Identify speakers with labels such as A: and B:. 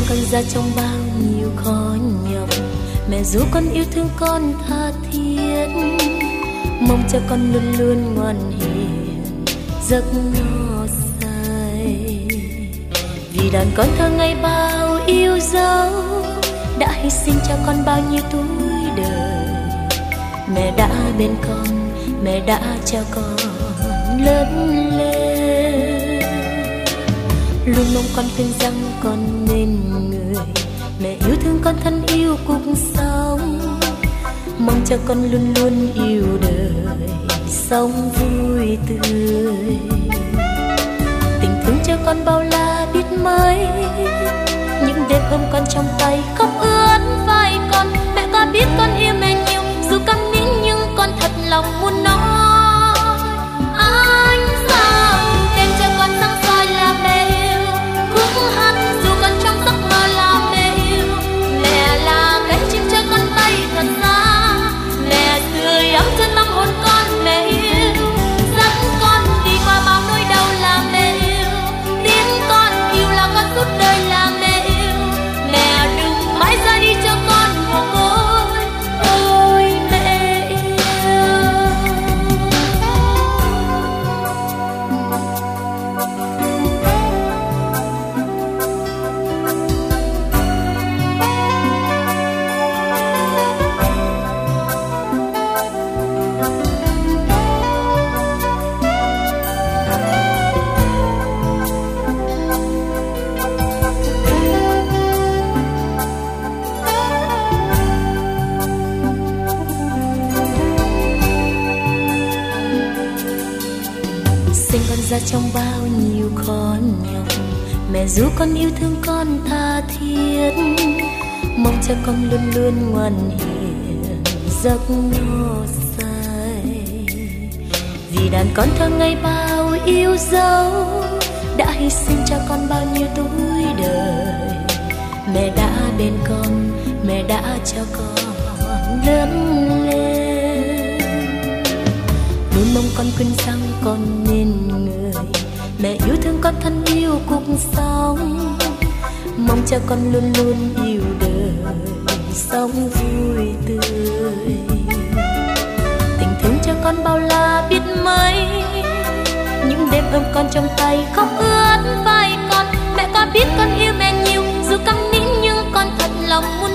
A: con ra trong bao nhiêu khó nhọc, mẹ ru con yêu thương con tha thiết, mong cho con luôn luôn ngoan hiền giấc no say. Vì đàn con thơ ngày bao yêu dấu đã hy sinh cho con bao nhiêu tuổi đời. Mẹ đã bên con, mẹ đã cho con lớn lên. Luôn mong con tin rằng con nên người, mẹ yêu thương con thân yêu cuộc sống, mong cho con luôn luôn yêu đời, sống vui tươi. Tình thương cho con bao la biết mấy, những đêm ôm con trong tay khóc ướt vai con. Mẹ có biết con yêu mẹ nhiều, dù câm nín nhưng con thật lòng muốn nói. Anh sao đem cho con sáng soi là mẹ yêu, khúc hát dù con trong giấc mơ là mẹ yêu. Mẹ là cánh chim cho con bay thật xa, mẹ sưởi ấm chân tâm hồn con. Mẹ yêu dẫn con đi qua bao nỗi đau là mẹ yêu, tiếng con yêu là con suốt đời là mẹ yêu. Mẹ đừng mãi ra đi cho con mồ côi, ôi mẹ yêu. Sinh con ra trong bao nhiêu khó nhọc, mẹ ru con yêu thương con tha thiết, mong cho con luôn luôn ngoan hiền giấc no say. Vì đàn con thơ ngày bao yêu dấu đã hy sinh cho con bao nhiêu tuổi đời. Mẹ đã bên con, mẹ đã cho con lớn lên. Luôn mong con quên rằng con nên người, mẹ yêu thương con thân yêu cuộc sống, mong cho con luôn luôn yêu đời, sống vui tươi. Tình thương cho con bao la biết mấy, những đêm ôm con trong tay khóc ướt vai con. Mẹ có biết con yêu mẹ nhiều, dù câm nín nhưng con thật lòng muốn